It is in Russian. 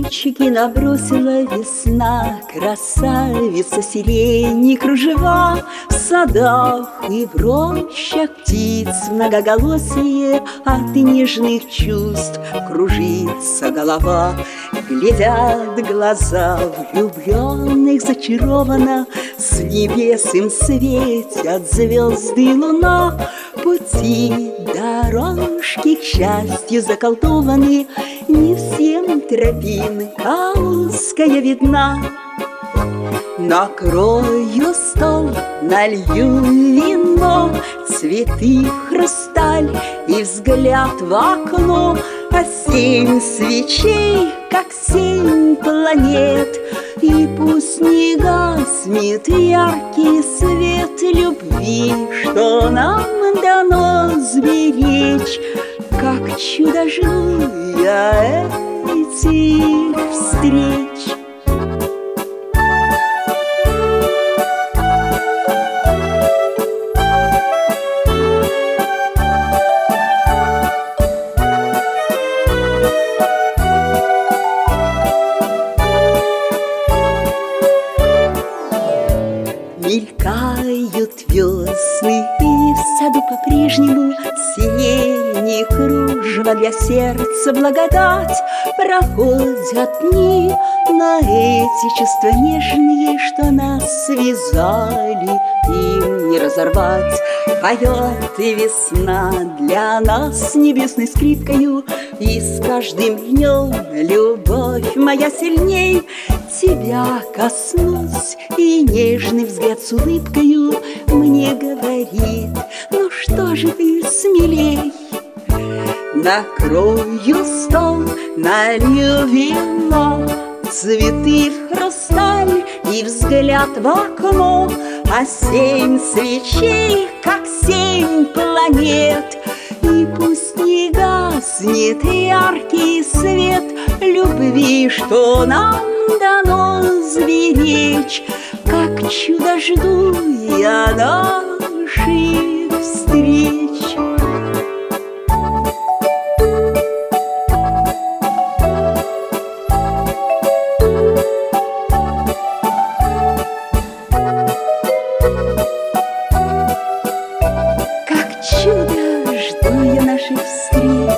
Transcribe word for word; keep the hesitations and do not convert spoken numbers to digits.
личики набросила весна, красавица сирени кружева. В садах и в рощах птиц многоголосие, от нежных чувств кружится голова. Глядят глаза влюбленных зачарованно, с небес им светят звезды и луна. Пути, дорожки к счастью заколдованы, не всем тропинка узкая видна. Накрою стол, налью вино, цветы в хрусталь и взгляд в окно. А семь свечей, как семь планет, и пусть не гаснет яркий свет любви, что нам дано сберечь. Как чудо жду я этих встреч. Мелькают весны, и в саду по-прежнему сирени кружево для сердца благодать. Проходят дни, но эти чувства нежные, что нас связали, им не разорвать. Поет и весна для нас небесной скрипкою, и с каждым днем любовь моя сильней. Тебя коснусь, и нежный взгляд с улыбкою мне говорит: ну что же ты смелей. Накрою стол, налью вино, цветы в хрусталь и взгляд в окно. А семь свечей, как семь планет, и пусть не гаснет яркий свет любви, что нам дано сберечь. Как чудо жду я наших встреч. Как чудо жду я наших встреч.